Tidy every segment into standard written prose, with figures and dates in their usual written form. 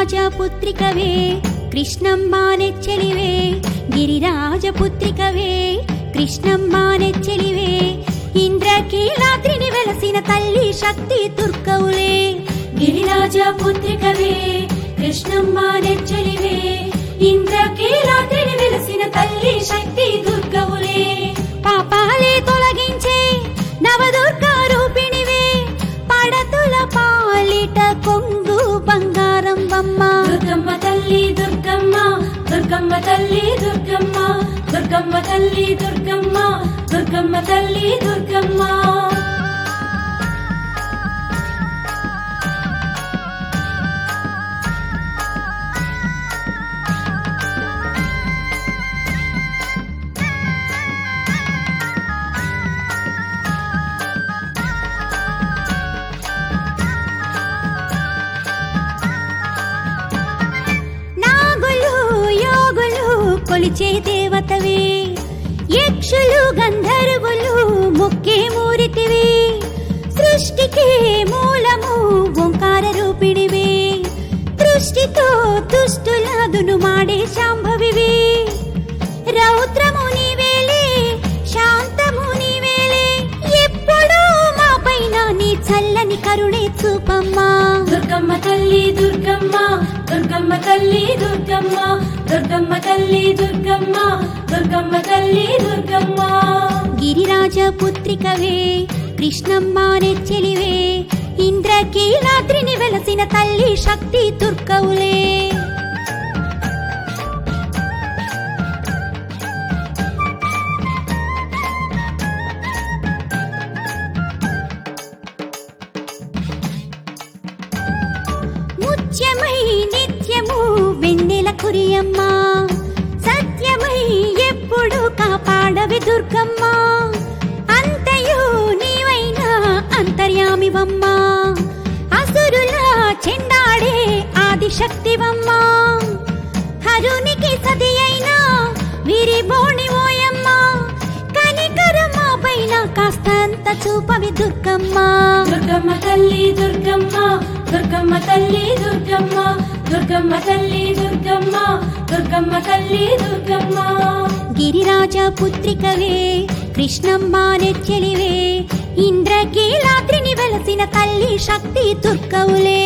గిరిరాజపుత్రికవే కృష్ణమ్మ నెచ్చెలివే గిరిరాజపుత్రికవే కృష్ణమ్మ నెచ్చెలివే ఇంద్రకీలాద్రిని వెలసిన తల్లి శక్తి దుర్గవులే గిరిరాజపుత్రికవే కృష్ణమ్మ నెచ్చెలివే ఇంద్రకీలాద్రిని వెలసిన తల్లి శక్తి దుర్గవులే పాపాలే తొలగించే నవదుర్గా రూపిణివే పడతుల పాలిట కొంగు బంగారం వమ్మ దుర్గమ్మ తల్లి దుర్గమ్మ దుర్గమ్మ తల్లి దుర్గమ్మ దుర్గమ్మ తల్లి దుర్గమ్మ దుర్గమ్మ తల్లి దుర్గమ్మ కొలిచే దేవతవే యక్షులు గంధర్వులు మొక్కే మూరితివే సృష్టికే మూలము ఓంకార రూపిణివే దృష్టితో దుష్టులాదును మాడే శాంభవివే రౌద్రము నీవేలే శాంతము నీవేలే ఎప్పుడూ మా పైన నీ చల్లని కరుణే చూపమ్మా దుర్గమ్మ తల్లి దుర్గమ్మ దుర్గమ్మ తల్లి దుర్గమ్మ దుర్గమ్మ తల్లి దుర్గమ్మ దుర్గమ్మ తల్లి దుర్గమ్మ గిరిరాజపుత్రికవే కృష్ణమ్మ నెచ్చెలివే ఇంద్రకీలాద్రిని వెలసిన తల్లి శక్తి దుర్గవులే ముత్యమై నిత్యము వెన్నెల కురియమ్మ సత్యమై ఎప్పుడు కాపాడవి దుర్గమ్మ అంతయు నీవైనా అంతర్యామివమ్మ అసురుల చెండాడే ఆదిశక్తివమ్మ హరునికి సది అయినా వీరి బోణివోయమ్మ కనికరమా పైన కాస్తంత చూపవి దుర్గమ్మ దుర్గమ్మ తల్లి దుర్గమ్మ దుర్గమ్మ తల్లి దుర్గమ్మ దుర్గమ్మ తల్లి దుర్గమ్మ దుర్గమ్మ తల్లి దుర్గమ్మ గిరిరాజపుత్రికవే కృష్ణమ్మ నెచ్చెలివే ఇంద్రకీలాద్రిని వెలసిన తల్లి శక్తి దుర్గవులే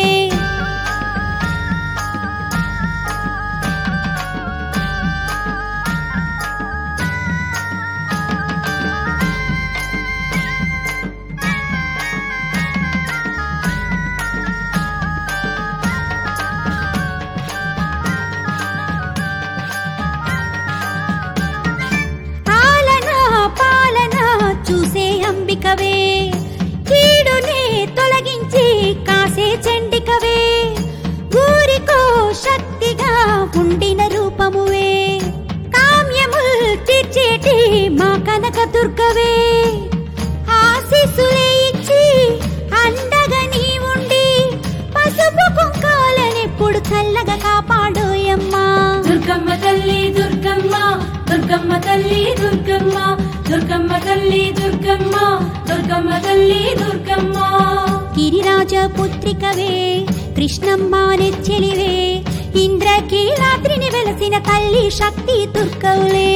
చూసే అంబికవే కీడునే తొలగించి కాసే చండికవే ఊరికో శక్తిగా ఉండిన రూపమువే కామ్యముల్ తీర్చేటి మా కనక దుర్గవే ఆశీస్సులే ఇచ్చి అండగా నీ ఉండి పసుపు కుంకాలనెప్పుడు చల్లగా కాపాడోయమ్మా దుర్గమ్మ తల్లి దుర్గమ్మ దుర్గమ్మ తల్లి దుర్గమ్మ దుర్గమ్మ తల్లి దుర్గమ్మ దుర్గమ్మ తల్లి దుర్గమ్మ గిరిరాజపుత్రికవే కృష్ణమ్మ నెచ్చెలివే ఇంద్రకీలాద్రిని వెలసిన తల్లి శక్తి దుర్గవులే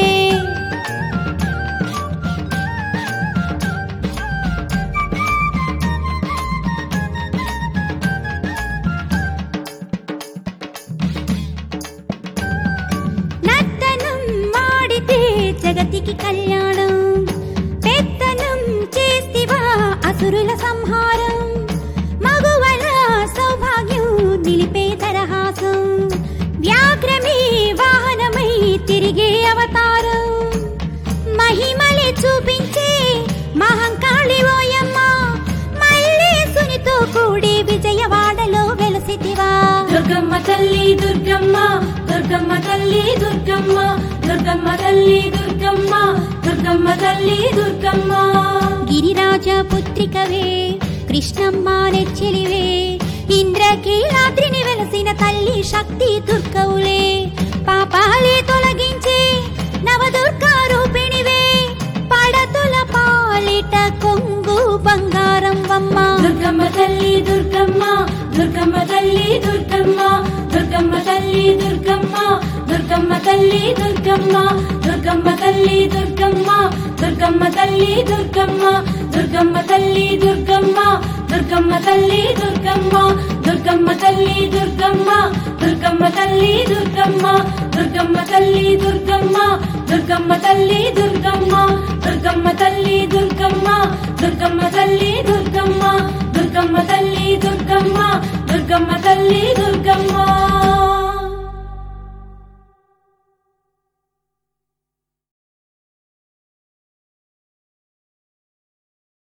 జగతికి కళ్యాణం పెత్తనం చేస్తివా అసురుల సంహారం మగువల సౌభాగ్యం నిలిపే తరహాసం వ్యాఘ్రమే వాహనమై తిరిగే అవతారం మహిమలే చూపించే మహంకాళి ఓయమ్మ మల్లేశునితో కూడి విజయవాడలో వెలసితివా దుర్గమ్మ తల్లి దుర్గమ్మ దుర్గమ్మ తల్లి దుర్గమ్మ దుర్గమ్మ తల్లి దుర్గమ్మ దుర్గమ్మ తల్లి దుర్గమ్మ గిరిరాజపుత్రికవే కృష్ణమ్మ నెచ్చెలివే ఇంద్రకీలాద్రిని వెలసిన తల్లి శక్తి దుర్గవులే పాపాలే తొలగించే నవదుర్గా రూపిణివే పడతుల పాలిట కొంగు బంగారం వమ్మ దుర్గమ్మ తల్లి దుర్గమ్మ దుర్గమ్మ తల్లి దుర్గమ్మ దుర్గమ్మ దుర్గమ్మ తల్లి దుర్గమ్మ దుర్గమ్మ తల్లి దుర్గమ్మ దుర్గమ్మ తల్లి దుర్గమ్మ దుర్గమ్మ తల్లి దుర్గమ్మ దుర్గమ్మ తల్లి దుర్గమ్మ దుర్గమ్మ తల్లి దుర్గమ్మ దుర్గమ్మ తల్లి దుర్గమ్మ దుర్గమ్మ తల్లి దుర్గమ్మ దుర్గమ్మ తల్లి దుర్గమ్మ దుర్గమ్మ తల్లి దుర్గమ్మ దుర్గమ్మ తల్లి దుర్గమ్మ దుర్గమ్మ తల్లి దుర్గమ్మ